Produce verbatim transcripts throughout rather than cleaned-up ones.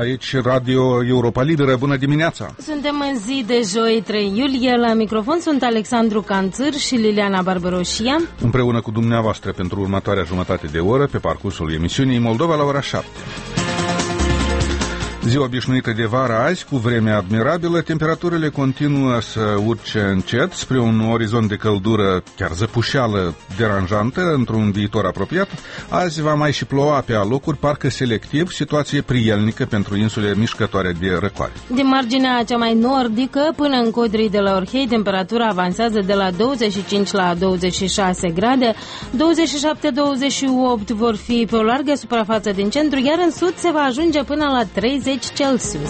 Aici Radio Europa Liberă, bună dimineața! Suntem în zi de joi, trei iulie, la microfon sunt Alexandru Canțâr și Liliana Barbaroșia. Împreună cu dumneavoastră pentru următoarea jumătate de oră, pe parcursul emisiunii Moldova la ora șapte. Ziua obișnuită de vară azi, cu vreme admirabilă, temperaturile continuă să urce încet spre un orizont de căldură chiar zăpușeală deranjantă într-un viitor apropiat. Azi va mai și ploua pe alocuri, parcă selectiv, situație prielnică pentru insule mișcătoare de răcoare. Din marginea cea mai nordică până în Codrii de la Orhei, temperatura avansează de la douăzeci și cinci la douăzeci și șase grade, douăzeci și șapte douăzeci și opt vor fi pe o largă suprafață din centru, iar în sud se va ajunge până la treizeci Celsius.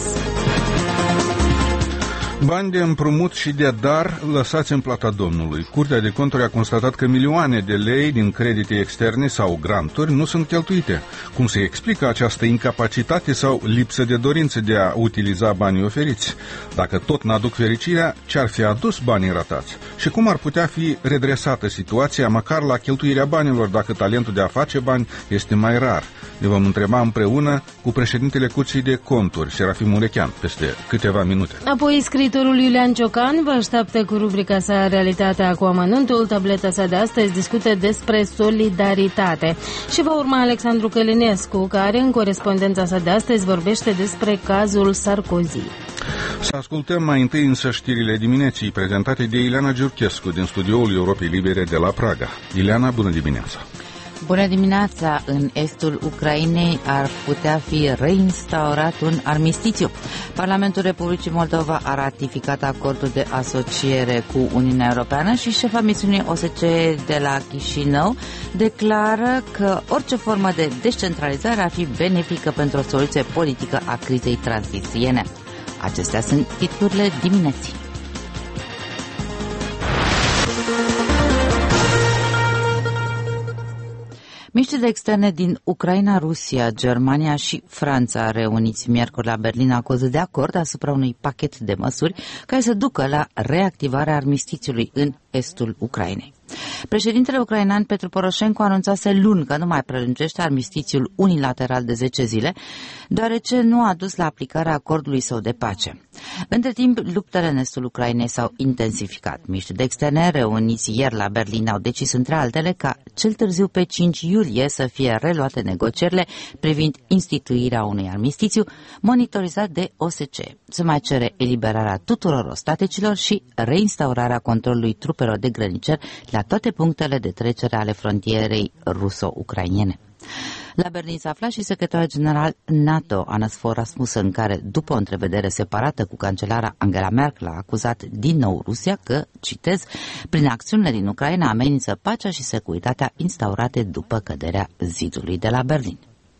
Bani de împrumut și de dar lăsați în plata Domnului. Curtea de Conturi a constatat că milioane de lei din credite externe sau granturi nu sunt cheltuite. Cum se explică această incapacitate sau lipsă de dorință de a utiliza banii oferiți? Dacă tot n-aduc fericirea, ce-ar fi adus banii ratați? Și cum ar putea fi redresată situația, măcar la cheltuirea banilor, dacă talentul de a face bani este mai rar? Ne vom întreba împreună cu președintele Curții de Conturi, Serafim Murechean, peste câteva minute. Apoi scriitorul Iulian Ciocan vă așteaptă cu rubrica sa Realitatea cu amănuntul. Tableta sa de astăzi discută despre solidaritate. Și va urma Alexandru Călinescu, care în corespondența sa de astăzi vorbește despre cazul Sarkozy. Să ascultăm mai întâi însă știrile dimineții prezentate de Ileana Giurchescu din studioul Europei Libere de la Praga. Ileana, bună dimineața! Bună dimineața! În estul Ucrainei ar putea fi reinstaurat un armistițiu. Parlamentul Republicii Moldova a ratificat acordul de asociere cu Uniunea Europeană și șefa misiunii O S C E de la Chișinău declară că orice formă de descentralizare ar fi benefică pentru o soluție politică a crizei transnistriene. Acestea sunt titlurile dimineții. Miniștrii de externe din Ucraina, Rusia, Germania și Franța, reuniți miercuri la Berlin, au căzut de acord asupra unui pachet de măsuri care să ducă la reactivarea armistițiului în estul Ucrainei. Președintele ucrainean Petru Poroșenko anunțase luni că nu mai prelungește armistițiul unilateral de zece zile, deoarece nu a dus la aplicarea acordului său de pace. Între timp, luptele în estul Ucrainei s-au intensificat. Miniștrii de externe reuniți ieri la Berlin au decis, între altele, ca cel târziu pe cinci iulie să fie reluate negocierile privind instituirea unui armistițiu monitorizat de O S C E. Se mai cere eliberarea tuturor ostaticilor și reinstaurarea controlului trupelor de grăniceri la toate punctele de trecere ale frontierei ruso-ucrainene. La Berlin s-a aflat și secretarul general NATO, Hannes Fogh Rasmussen, care, după o întrevedere separată cu cancelara Angela Merkel, a acuzat din nou Rusia că, citez, prin acțiunile din Ucraina amenință pacea și securitatea instaurate după căderea zidului de la Berlin.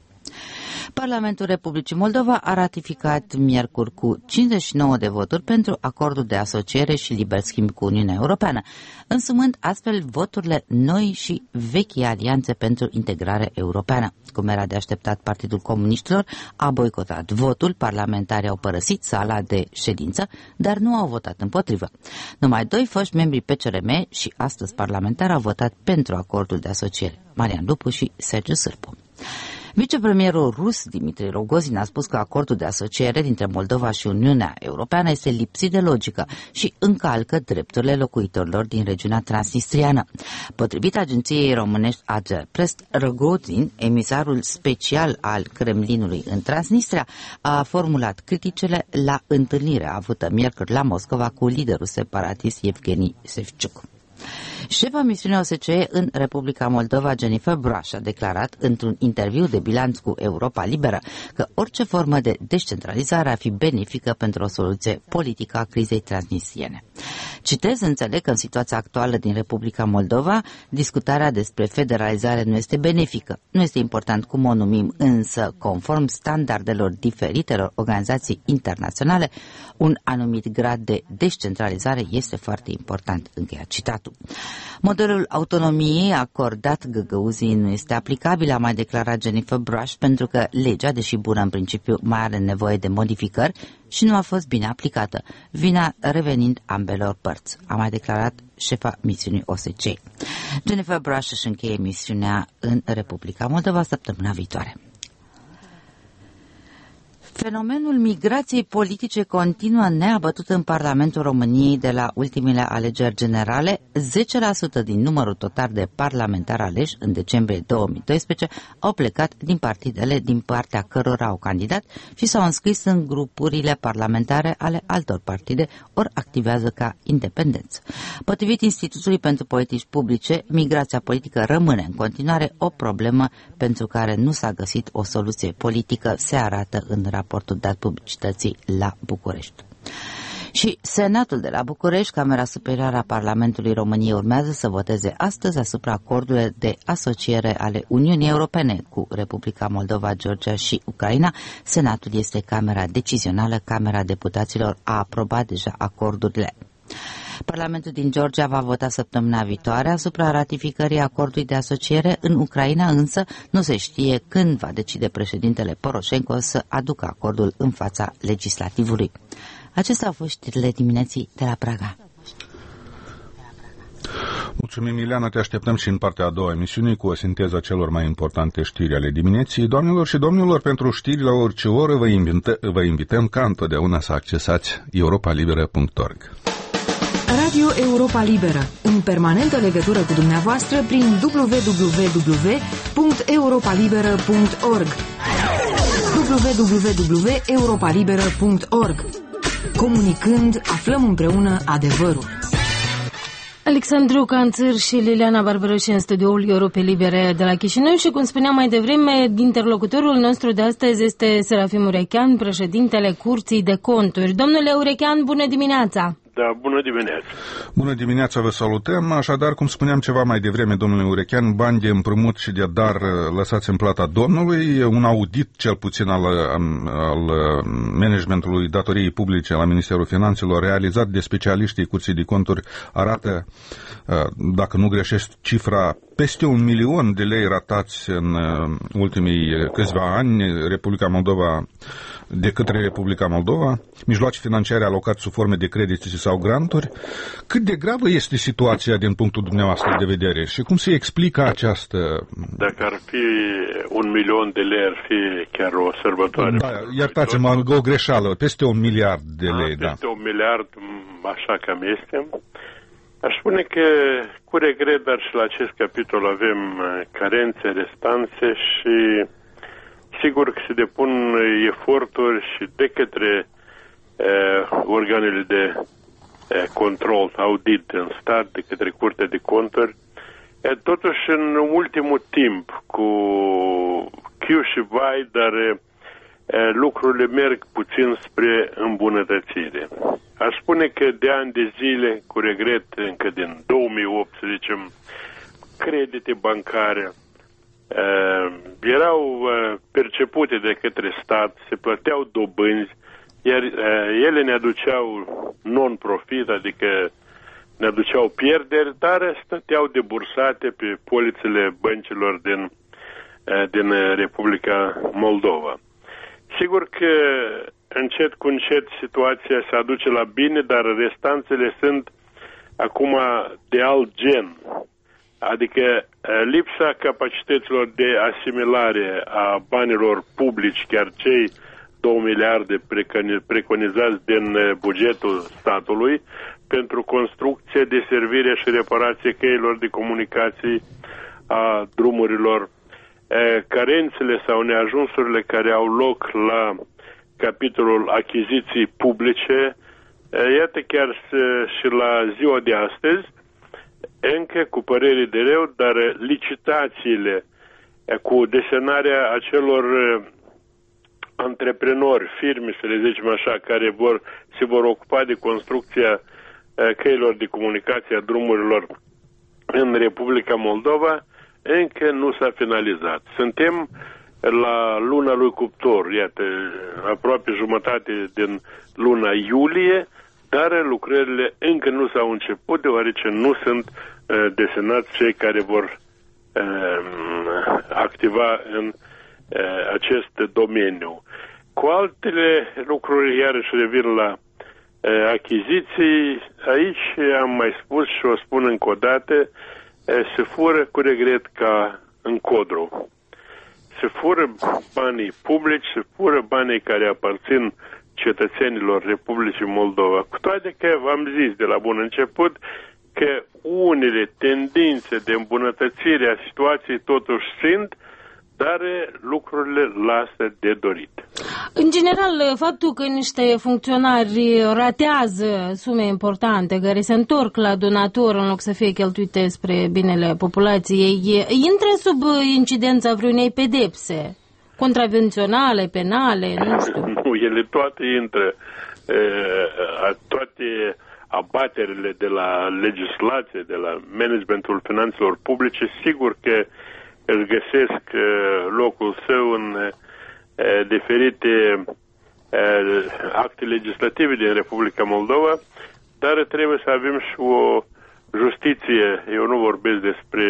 Parlamentul Republicii Moldova a ratificat miercuri cu cincizeci și nouă de voturi pentru acordul de asociere și liber schimb cu Uniunea Europeană, însumând astfel voturile noi și vechi alianțe pentru integrare europeană. Cum era de așteptat, Partidul Comuniștilor a boicotat votul, parlamentarii au părăsit sala de ședință, dar nu au votat împotrivă. Numai doi foști membri P C R M și astăzi parlamentari au votat pentru acordul de asociere, Marian Lupu și Sergiu Sârbu. Vicepremierul rus Dmitri Rogozin a spus că acordul de asociere dintre Moldova și Uniunea Europeană este lipsit de logică și încalcă drepturile locuitorilor din regiunea transnistriană. Potrivit agenției românești Agerpress, Rogozin, emisarul special al Kremlinului în Transnistria, a formulat criticele la întâlnirea avută miercuri la Moscova cu liderul separatist Evgeni Sevciuc. Șefa misiunii O S C E în Republica Moldova, Jennifer Braș, a declarat într-un interviu de bilanț cu Europa Liberă că orice formă de descentralizare ar fi benefică pentru o soluție politică a crizei transnistriene. Citez, înțeleg că în situația actuală din Republica Moldova, discutarea despre federalizare nu este benefică. Nu este important cum o numim, însă, conform standardelor diferitelor organizații internaționale, un anumit grad de descentralizare este foarte important, încheia citatul. Modelul autonomiei acordat Găgăuzii nu este aplicabil, a mai declarat Jennifer Braș, pentru că legea, deși bună în principiu, mai are nevoie de modificări și nu a fost bine aplicată, vina revenind ambelor părți, a mai declarat șefa misiunii O S C E. Jennifer Braș își încheie misiunea în Republica Moldova săptămâna viitoare. Fenomenul migrației politice continuă neabătut în Parlamentul României de la ultimele alegeri generale. zece la sută din numărul total de parlamentari aleși în decembrie două mii doisprezece au plecat din partidele din partea cărora au candidat și s-au înscris în grupurile parlamentare ale altor partide, ori activează ca independenți. Potrivit Institutului pentru Politici Publice, migrația politică rămâne în continuare o problemă pentru care nu s-a găsit o soluție politică, se arată în raportul dat publicității la București. Și Senatul de la București, Camera Superioară a Parlamentului României, urmează să voteze astăzi asupra acordurilor de asociere ale Uniunii Europene cu Republica Moldova, Georgia și Ucraina. Senatul este camera decizională, Camera Deputaților a aprobat deja acordurile. Parlamentul din Georgia va vota săptămâna viitoare asupra ratificării acordului de asociere. În Ucraina însă nu se știe când va decide președintele Poroșenko să aducă acordul în fața legislativului. Acestea au fost știrile dimineții de la Praga. Mulțumim, Ileana, te așteptăm și în partea a doua emisiunii cu o sinteză a celor mai importante știri ale dimineții. Doamnelor și domnilor, pentru știri la orice oră vă, invită, vă invităm ca întotdeauna să accesați europa liberă punct org. Radio Europa Liberă, în permanentă legătură cu dumneavoastră prin w w w punct europa liberă punct org w w w punct europa liberă punct org. Comunicând, aflăm împreună adevărul. Alexandru Canțăr și Liliana Barbărăși în studioul Europei Libere de la Chișinău și, cum spuneam mai devreme, interlocutorul nostru de astăzi este Serafim Urechean, președintele Curții de Conturi. Domnule Urechean, bună dimineața! Da, bună dimineața! Bună dimineața, vă salutăm. Așadar, cum spuneam ceva mai devreme, domnule Urechean, bani de împrumut și de dar lăsați în plata Domnului. Un audit, cel puțin al, al managementului datoriei publice la Ministerul Finanțelor, realizat de specialiștii Curții de Conturi, arată, dacă nu greșesc, cifra peste un milion de lei ratați în ultimii câțiva ani Republica Moldova, de către Republica Moldova, mijloace financiare alocate sub forme de credite sau granturi. Cât de gravă este situația din punctul dumneavoastră de vedere și cum se explică această... Dacă ar fi un milion de lei, ar fi chiar o sărbătoare. Da, iertați-mă, o greșeală, peste un miliard de lei, da. Peste da. un miliard, așa cam este. Aș spune că, cu regret, dar și la acest capitol avem carențe, restanțe și sigur că se depun eforturi și de către uh, organele de uh, control, audit în stat, de către Curtea de Conturi. Uh, totuși, în ultimul timp, cu chiu și vai, dar uh, lucrurile merg puțin spre îmbunătățire. Aș spune că de ani de zile, cu regret, încă din două mii opt, să zicem, credite bancare uh, erau uh, percepute de către stat, se plăteau dobânzi, iar uh, ele ne aduceau non-profit, adică ne aduceau pierderi, dar stăteau debursate pe polițele băncilor din, uh, din Republica Moldova. Sigur că încet cu încet situația se aduce la bine, dar restanțele sunt acum de alt gen. Adică lipsa capacităților de asimilare a banilor publici, chiar cei două miliarde preconizați din bugetul statului pentru construcție, deservire și reparație căilor de comunicații a drumurilor, carențele sau neajunsurile care au loc la capitolul achiziții publice, iată chiar și la ziua de astăzi, încă cu părere de rău, dar licitațiile cu desenarea acelor antreprenori, firme, să le zicem așa, care vor, se vor ocupa de construcția căilor de comunicație a drumurilor în Republica Moldova, încă nu s-a finalizat. Suntem la luna lui Cuptor, iată, aproape jumătate din luna iulie, dar lucrările încă nu s-au început, deoarece nu sunt uh, desenați cei care vor uh, activa în uh, acest domeniu. Cu altele lucruri, iarăși revin la uh, achiziții, aici am mai spus și o spun încă o dată, uh, se fură cu regret ca în Codru. se fură banii publici, se fură banii care aparțin cetățenilor Republicii Moldova. Cu toate că v-am zis de la bun început că unele tendințe de îmbunătățire a situației totuși sunt, dar lucrurile lasă de dorit. În general, faptul că niște funcționari ratează sume importante, care se întorc la donator în loc să fie cheltuite spre binele populației, intră sub incidența vreunei pedepse contravenționale, penale, nu știu. Nu, ele toate intră, toate abaterile de la legislație, de la managementul finanțelor publice, sigur că își găsesc locul său în diferite acte legislative din Republica Moldova, dar trebuie să avem și o justiție. Eu nu vorbesc despre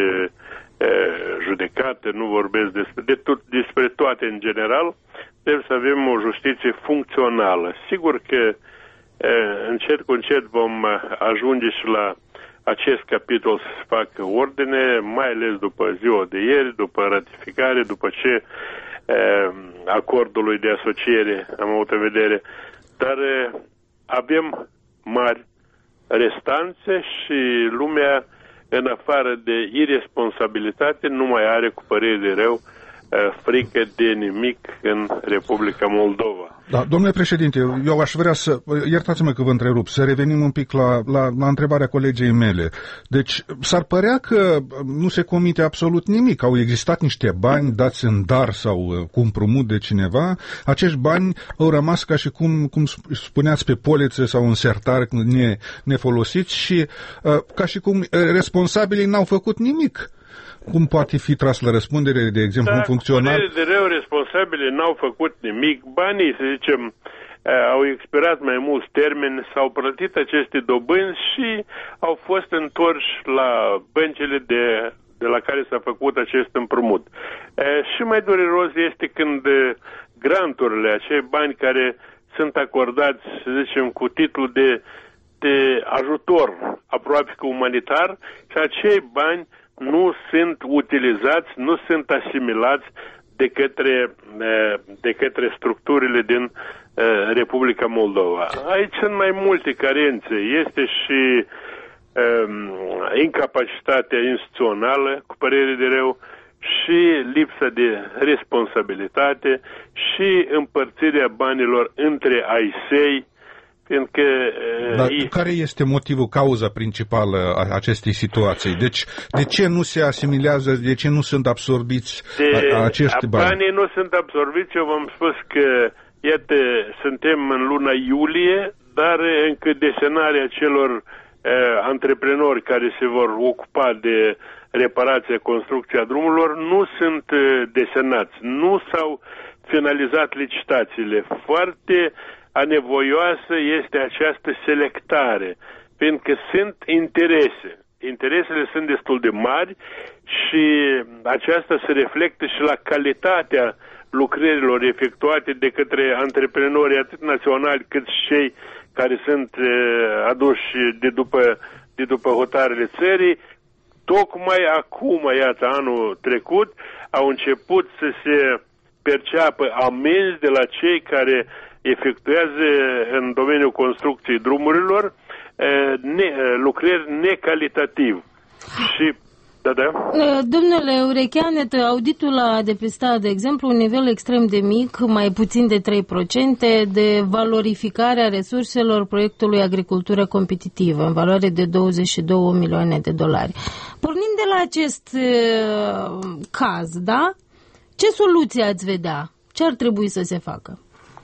judecată, nu vorbesc despre, de tot, despre toate în general, trebuie să avem o justiție funcțională. Sigur că încet cu încet vom ajunge și la acest capitol să se facă ordine, mai ales după ziua de ieri, după ratificare, după ce acordului de asociere am avut în vedere. Dar avem mari restanțe și lumea, în afară de irresponsabilitate, nu mai are, cu părere de rău, frică de nimic în Republica Moldova. Da, domnule președinte, eu aș vrea să, iertați-mă că vă întrerup, să revenim un pic la, la, la întrebarea colegei mele. Deci, s-ar părea că nu se comite absolut nimic. Au existat niște bani dați în dar sau cu împrumut de cineva. Acești bani au rămas ca și cum, cum spuneați, pe polițe sau în sertar ne, nefolosiți și ca și cum responsabilii n-au făcut nimic. Cum poate fi tras la răspundere, de exemplu, da, un funcționar? Da, de rău, responsabile n-au făcut nimic. Banii, să zicem, au expirat mai mulți termeni, s-au plătit aceste dobânzi și au fost întorși la băncile de, de la care s-a făcut acest împrumut. E, și mai dureros este când granturile, acei bani care sunt acordați, să zicem, cu titlul de, de ajutor, aproape că umanitar, și acei bani nu sunt utilizați, nu sunt asimilați de către, de către structurile din Republica Moldova. Aici sunt mai multe carențe. Este și um, incapacitatea instituțională, cu părere de rău, și lipsa de responsabilitate și împărțirea banilor între ai săi. Fiindcă, Dar e... care este motivul, cauza principală a acestei situații? Deci, de ce nu se asimilează, de ce nu sunt absorbiți de, acești bani? Banii nu sunt absorbiți, eu v-am spus că, iată, suntem în luna iulie, dar încă desenarea celor uh, antreprenori care se vor ocupa de reparația, construcția drumurilor nu sunt uh, desenați. Nu s-au finalizat licitațiile. Foarte anevoioasă este această selectare, fiindcă sunt interese. Interesele sunt destul de mari și aceasta se reflectă și la calitatea lucrărilor efectuate de către antreprenorii atât naționali cât și cei care sunt aduși de după, de după hotarele țării. Tocmai acum, iată, anul trecut, au început să se perceapă amenzi de la cei care efectuează în domeniul construcției drumurilor ne, lucrări necalitativ. Și, da, da. Domnule Urecheanet, auditul a depistat, de exemplu, un nivel extrem de mic, mai puțin de trei la sută, de valorificare a resurselor proiectului Agricultură Competitivă, în valoare de douăzeci și două milioane de dolari. Pornind de la acest uh, caz, da? Ce soluție ați vedea? Ce ar trebui să se facă?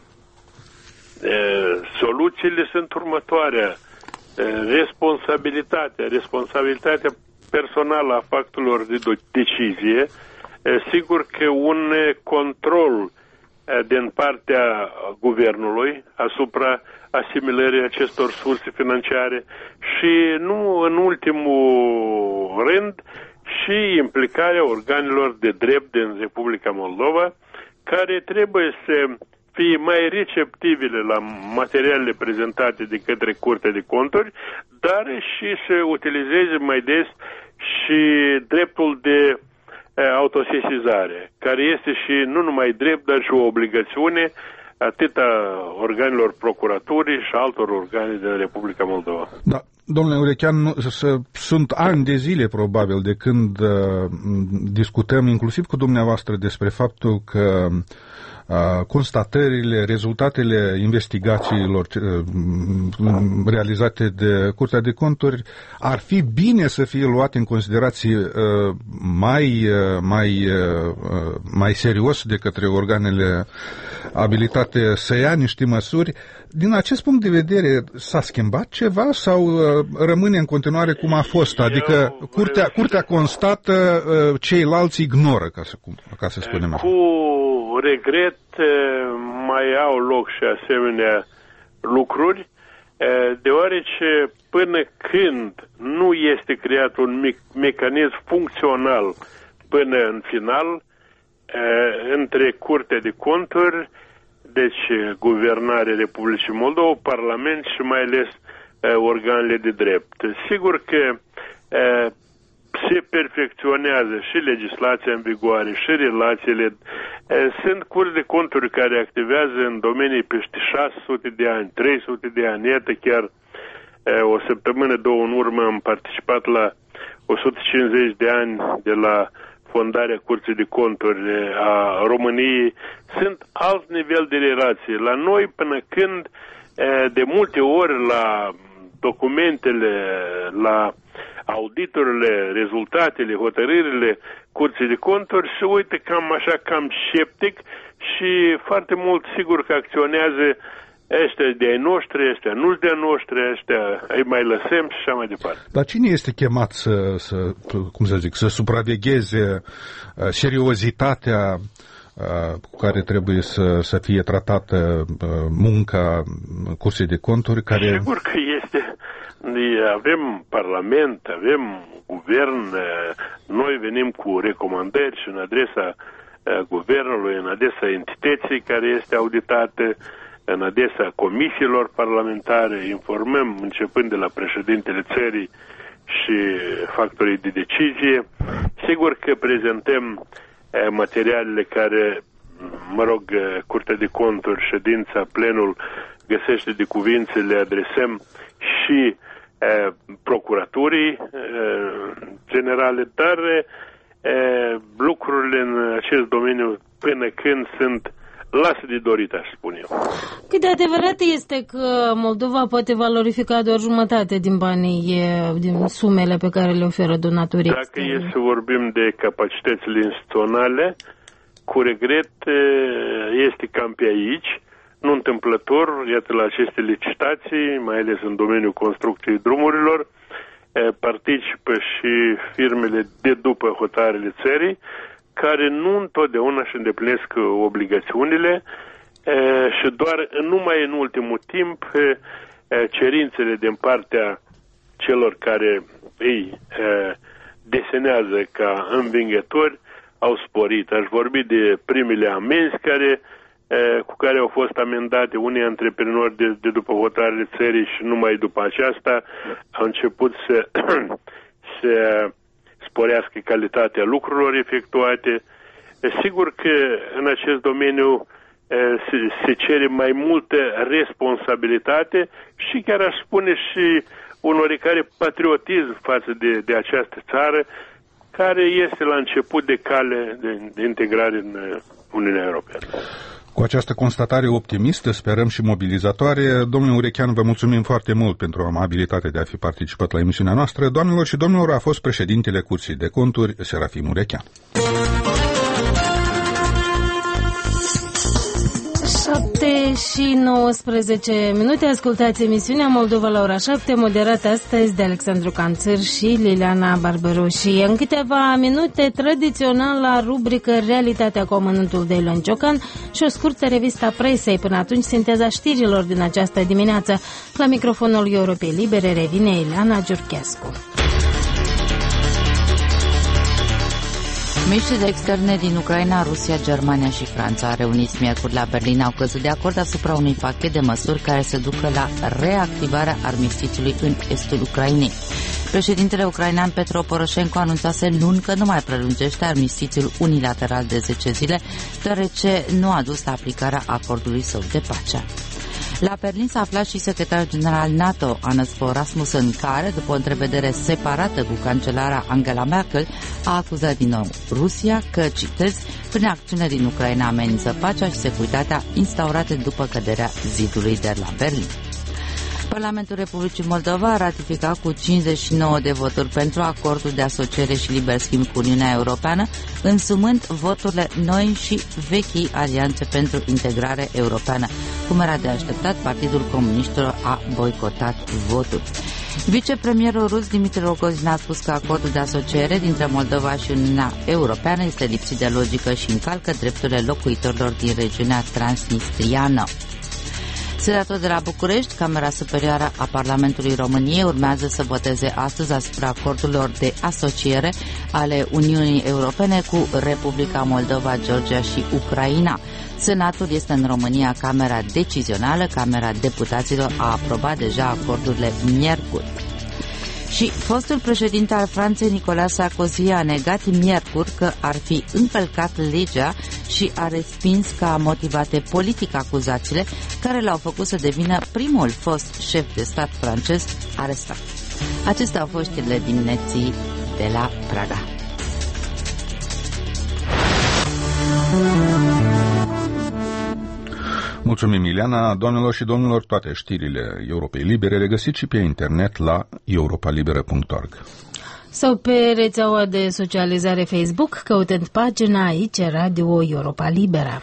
Soluțiile sunt următoarea. Responsabilitatea, responsabilitatea personală a factorilor de decizie, sigur că un control din partea guvernului asupra asimilării acestor surse financiare și nu în ultimul rând și implicarea organelor de drept din Republica Moldova, care trebuie să fie mai receptibile la materialele prezentate de către Curtea de Conturi, dar și să utilizeze mai des și dreptul de autosesizare, care este și nu numai drept, dar și o obligațiune atât a organelor procuraturii și altor organe din Republica Moldova. Da. Domnule Urechean, sunt ani de zile probabil de când uh, discutăm inclusiv cu dumneavoastră despre faptul că uh, constatările, rezultatele investigațiilor uh, realizate de Curtea de Conturi ar fi bine să fie luate în considerație uh, mai, uh, mai, uh, mai serios de către organele abilitate să ia niște măsuri. Din acest punct de vedere, s-a schimbat ceva sau uh, rămâne în continuare cum a fost? Adică Eu curtea, curtea constată, uh, ceilalți ignoră, ca să, ca să spunem așa. Cu regret mai au loc și asemenea lucruri, deoarece până când nu este creat un mic mecanism funcțional până în final între Curtea de Conturi, deci Guvernarea Republicii Moldova, Parlament și mai ales organele de drept. Sigur că se perfecționează și legislația în vigoare și relațiile. Sunt curți de conturi care activează în domenii peste șase sute de ani, trei sute de ani. Iată, chiar o săptămână, două în urmă am participat la o sută cincizeci de ani de la fondarea Curții de Conturi a României. Sunt alt nivel de relație. La noi, până când, de multe ori, la documentele, la auditurile, rezultatele, hotărârile Curții de Conturi se uită cam așa, cam sceptic și foarte mult sigur că acționează ăștia de ai noștri, ăștia nu de ai noștri, ăștia îi mai lăsăm și așa mai departe. Dar cine este chemat să, să cum să zic, să supravegheze uh, seriozitatea uh, cu care trebuie să, să fie tratată uh, munca Curții de Conturi? Care... Sigur că este. Avem Parlament, avem Guvern, noi venim cu recomandări și în adresa Guvernului, în adresa entității care este auditată, în adresa comisiilor parlamentare, informăm începând de la președintele țării și factorii de decizie. Sigur că prezentăm materialele care, mă rog, Curtea de Conturi, ședința, plenul găsește de cuvinte, le adresăm și eh, procuraturii eh, generale, dar eh, lucrurile în acest domeniu până când sunt lasă de dorit, aș spune eu. Cât de adevărat este că Moldova poate valorifica doar jumătate din banii, din sumele pe care le oferă donatorii? Dacă e să vorbim de capacitățile instituționale, cu regret este cam pe aici. Nu întâmplător, iată, la aceste licitații, mai ales în domeniul construcției drumurilor, participă și firmele de după hotărârile țării, care nu întotdeauna își îndeplinesc obligațiunile și doar numai în ultimul timp cerințele din partea celor care îi desenează ca învingători au sporit. Aș vorbi de primele amenzi care cu care au fost amendate unii antreprenori de, de după hotărârile țării și numai după aceasta au început să, să sporească calitatea lucrurilor efectuate. Sigur că în acest domeniu se, se cere mai multă responsabilitate și chiar aș spune și un oarecare patriotism față de, de această țară care este la început de cale de, de integrare în Uniunea Europeană. Cu această constatare optimistă, sperăm și mobilizatoare, domnule Urechean, vă mulțumim foarte mult pentru amabilitatea de a fi participat la emisiunea noastră. Doamnelor și domnilor, a fost președintele Curții de Conturi, Serafim Urechean. șapte și nouăsprezece minute, ascultați emisiunea Moldova la ora șapte, moderată astăzi de Alexandru Canțăr și Liliana Barbaroși. În câteva minute, tradițional la rubrică Realitatea cu amănuntul de Ilan Ciocan și o scurtă revistă presei. Până atunci, sinteza știrilor din această dimineață. La microfonul Europei Libere revine Ileana Giurchescu. Miniștrii de externe din Ucraina, Rusia, Germania și Franța, reuniți miercuri la Berlin, au căzut de acord asupra unui pachet de măsuri care să ducă la reactivarea armistițiului în estul Ucrainei. Președintele ucrainean Petro Poroșenko anunțase luni că nu mai prelungește armistițiul unilateral de zece zile, deoarece nu a dus la aplicarea acordului său de pace. La Berlin s-a aflat și secretarul general NATO, Hannes Fogh Rasmussen, care, după o întrevedere separată cu cancelara Angela Merkel, a acuzat din nou Rusia că, citez, prin acțiune din Ucraina amenință pacea și securitatea instaurate după căderea zidului de la Berlin. Parlamentul Republicii Moldova a ratificat cu cincizeci și nouă de voturi pentru acordul de asociere și liber schimb cu Uniunea Europeană, însumând voturile noi și vechii alianțe pentru integrare europeană. Cum era de așteptat, Partidul Comuniștilor a boicotat votul. Vicepremierul rus Dmitry Rogozin a spus că acordul de asociere dintre Moldova și Uniunea Europeană este lipsit de logică și încalcă drepturile locuitorilor din regiunea transnistriană. Senatul de la București, Camera Superioară a Parlamentului României, urmează să voteze astăzi asupra acordurilor de asociere ale Uniunii Europene cu Republica Moldova, Georgia și Ucraina. Senatul este în România Camera Decizională, Camera Deputaților a aprobat deja acordurile miercuri. Și fostul președinte al Franței, Nicolas Sarkozy, a negat miercuri că ar fi încălcat legea și a respins ca motivate politic acuzațiile care l-au făcut să devină primul fost șef de stat francez arestat. Acestea au fost știrile dimineții de la Praga. Mulțumim, Ileana. Doamnelor și domnilor, toate știrile Europei Libere regăsiți și pe internet la europa liberă punct org. Sau pe rețeaua de socializare Facebook, căutând pagina aici, Radio Europa Liberă.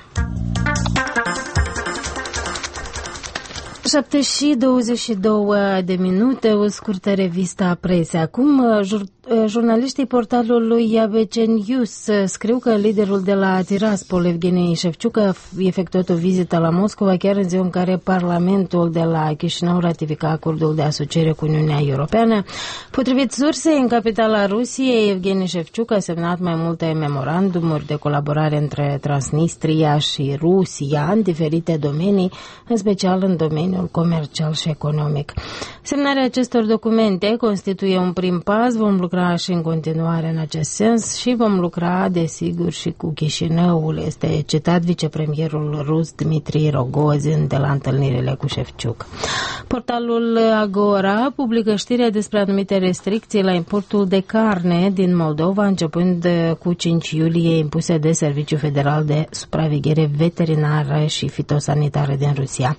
șapte și douăzeci și două de minute, o scurtă revistă a presei. Acum, jur, jurnaliștii portalului A B C News scriu că liderul de la Tiraspol, Evgeni Șefciuc, a efectuat o vizită la Moscova chiar în ziua în care Parlamentul de la Chișinău ratifica acordul de asociere cu Uniunea Europeană. Potrivit sursei, în capitala Rusiei, Evgeni Șefciuc a semnat mai multe memorandumuri de colaborare între Transnistria și Rusia în diferite domenii, în special în domeniul comercial și economic. Semnarea acestor documente constituie un prim pas, vom lucra și în continuare în acest sens și vom lucra, desigur, și cu Chișinăul, este citat vicepremierul rus Dmitry Rogozin de la întâlnirile cu Șefciuc. Portalul Agora publică știrea despre anumite restricții la importul de carne din Moldova, începând cu cinci iulie, impuse de Serviciul Federal de Supraveghere Veterinară și Fitosanitară din Rusia.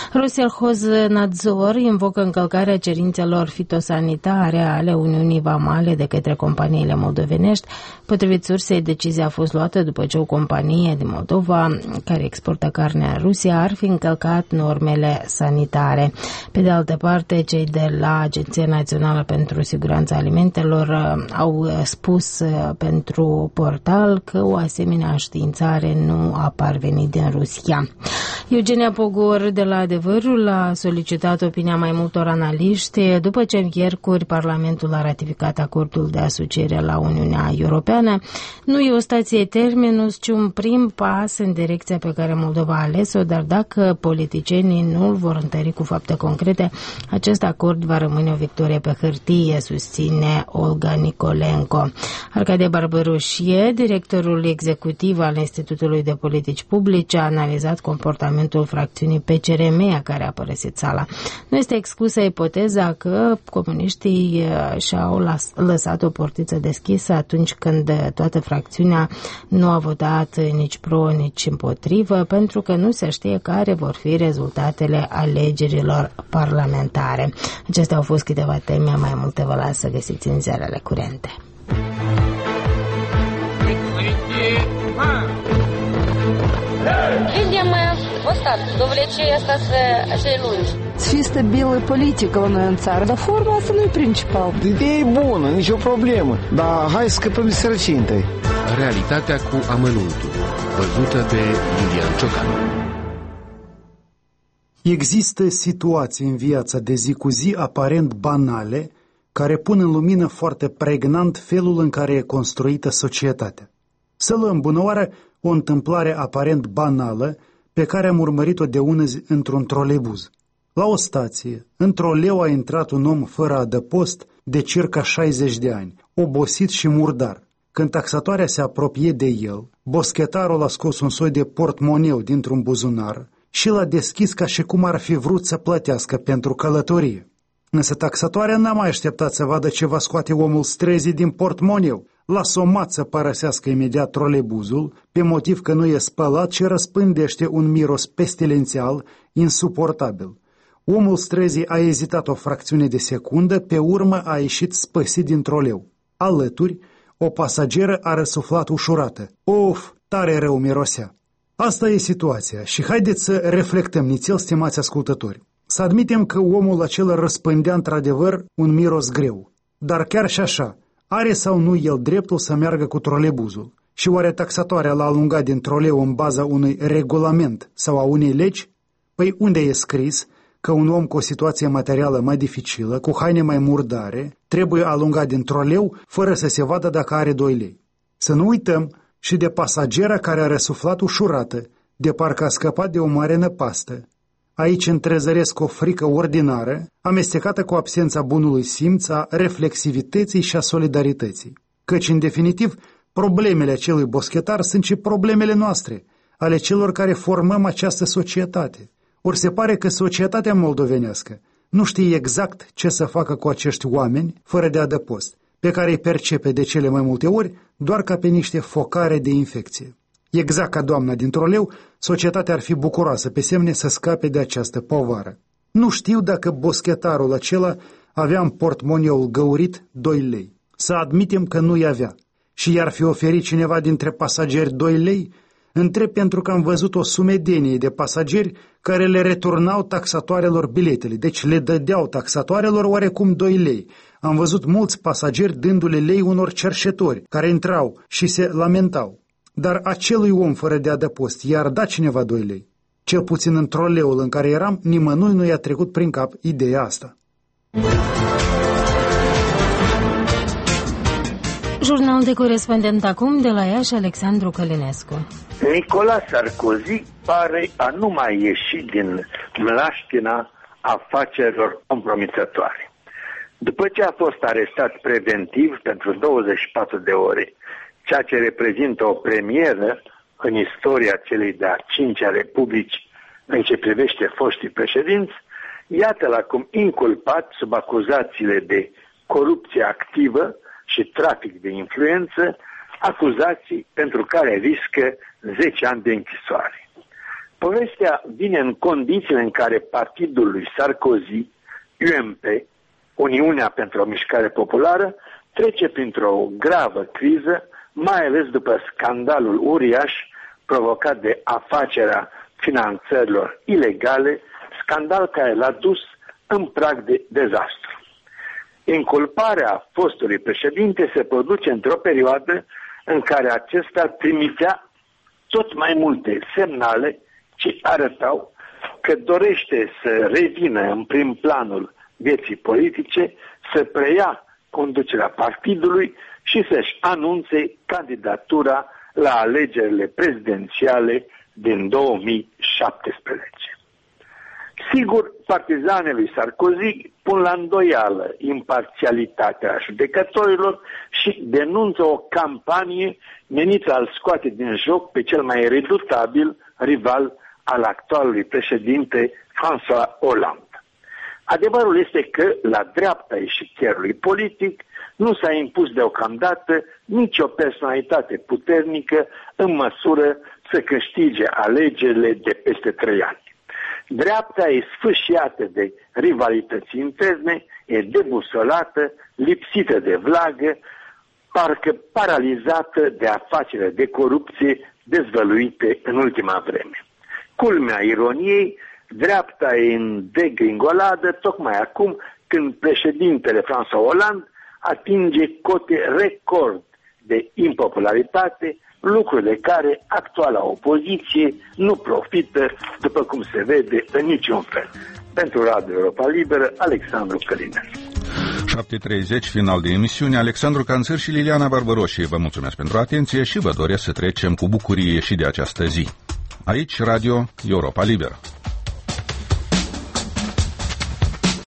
Russelhoznadzor invocă încălcarea cerințelor fitosanitare ale Uniunii Vamale de către companiile moldovenești. Potrivit sursei, decizia a fost luată după ce o companie din Moldova care exportă carne în Rusia ar fi încălcat normele sanitare. Pe de altă parte, cei de la Agenția Națională pentru Siguranța Alimentelor au spus pentru portal că o asemenea științare nu a parvenit din Rusia. Eugenia Pogor de la Adevărul a solicitat opinia mai multor analiști după ce miercuri Parlamentul a ratificat acordul de asociere la Uniunea Europeană. Nu e o stație terminus, ci un prim pas în direcția pe care Moldova a ales-o, dar dacă politicienii nu îl vor întări cu fapte concrete, acest acord va rămâne o victorie pe hârtie, susține Olga Nicolenco. Arcadie Barbaroșie, directorul executiv al Institutului de Politici Publice, a analizat comportamentul fracțiunii P C R M, care a părăsit sala. Nu este exclusă ipoteza că comuniștii și-au lăsat o portiță deschisă atunci când toată fracțiunea nu a votat nici pro, nici împotrivă, pentru că nu se știe care vor fi rezultatele alegerilor parlamentare. Acestea au fost câteva teme, mai multe vă las să găsiți în ziarele curente. Достаточно, довлечение остаться acei lungi. Чисто белая политика în țară, dar forma asta nu e principal. Ideea e bună, nicio problemă, dar hai să scăpăm de sărăcie întâi. Realitatea cu amănuntul, văzută de Iulian Ciocan. Există situații în viața de zi cu zi aparent banale, care pun în lumină foarte pregnant felul în care e construită societatea. Să luăm bunăoară o întâmplare aparent banală pe care am urmărit-o de ună zi într-un troleibuz. La o stație, în troleu a intrat un om fără adăpost de circa șaizeci de ani, obosit și murdar. Când taxatoarea se apropie de el, boschetarul a scos un soi de portmoneu dintr-un buzunar și l-a deschis ca și cum ar fi vrut să plătească pentru călătorie. Însă taxatoarea n-a mai așteptat să vadă ce va scoate omul străzii din portmoneu. L-a somat să părăsească imediat troleibuzul, pe motiv că nu e spălat și răspândește un miros pestilențial insuportabil. Omul străzii a ezitat o fracțiune de secundă, pe urmă a ieșit spăsit din troleu. Alături, o pasageră a răsuflat ușurată. Of, tare rău mirosea! Asta e situația și haideți să reflectăm nițel, stimați ascultători. Să admitem că omul acela răspândea într-adevăr un miros greu. Dar chiar și așa, are sau nu el dreptul să meargă cu troleibuzul? Și oare taxatoarea l-a alungat din troleu în baza unui regulament sau a unei legi? Păi unde e scris că un om cu o situație materială mai dificilă, cu haine mai murdare, trebuie alungat din troleu fără să se vadă dacă are doi lei? Să nu uităm și de pasagera care a răsuflat ușurată, de parcă a scăpat de o mare năpastă. Aici întrezăresc o frică ordinară, amestecată cu absența bunului simț, a reflexivității și a solidarității. Căci, în definitiv, problemele acelui boschetar sunt și problemele noastre, ale celor care formăm această societate. Ori se pare că societatea moldovenească nu știe exact ce să facă cu acești oameni fără de adăpost, pe care îi percepe de cele mai multe ori doar ca pe niște focare de infecție. Exact ca doamna din troleu, societatea ar fi bucuroasă pe semne să scape de această povară. Nu știu dacă boschetarul acela avea în portmonioul găurit doi lei. Să admitem că nu-i avea. Și i-ar fi oferit cineva dintre pasageri doi lei? Întreb pentru că am văzut o sumedenie de pasageri care le returnau taxatoarelor biletele, deci le dădeau taxatoarelor oarecum doi lei. Am văzut mulți pasageri dându-le lei unor cerșetori care intrau și se lamentau. Dar acelui om fără de adăpost i-ar da cineva doi lei. Cel puțin în troleul în care eram, nimănui nu i-a trecut prin cap ideea asta. Jurnal de corespondent acum de la Iași, Alexandru Călinescu. Nicolas Sarkozy pare a nu mai ieși din mlaștina afacerilor compromisătoare. După ce a fost arestat preventiv pentru douăzeci și patru de ore, ceea ce reprezintă o premieră în istoria celei de-a cincea republici în ce privește foștii președinți, iată-l acum inculpat sub acuzațiile de corupție activă și trafic de influență, acuzații pentru care riscă zece ani de închisoare. Povestea vine în condițiile în care partidul lui Sarkozy, U M P, Uniunea pentru o Mișcare Populară, trece printr-o gravă criză, mai ales după scandalul uriaș provocat de afacerea finanțărilor ilegale, scandal care l-a dus în prag de dezastru. Inculparea fostului președinte se produce într-o perioadă în care acesta trimitea tot mai multe semnale ce arătau că dorește să revină în prim planul vieții politice, să preia conducerea partidului și să-și anunțe candidatura la alegerile prezidențiale din două mii șaptesprezece. Sigur, partizanii lui Sarkozy pun la îndoială imparțialitatea judecătorilor și denunță o campanie menită a-l scoate din joc pe cel mai redutabil rival al actualului președinte François Hollande. Adevărul este că la dreapta eșichierului politic nu s-a impus deocamdată nicio personalitate puternică în măsură să câștige alegerile de peste trei ani. Dreapta e sfâșiată de rivalități interne, e debusolată, lipsită de vlagă, parcă paralizată de afacerile de corupție dezvăluite în ultima vreme. Culmea ironiei, dreapta e în degringoladă tocmai acum când președintele François Hollande atinge cote record de impopularitate, lucru de care actuala opoziție nu profită, după cum se vede, în niciun fel. Pentru Radio Europa Liberă, Alexandru Călinescu. șapte treizeci, final de emisiune. Alexandru Canțăr și Liliana Barbaroșie vă mulțumesc pentru atenție și vă doresc să trecem cu bucurie și de această zi. Aici, Radio Europa Liberă.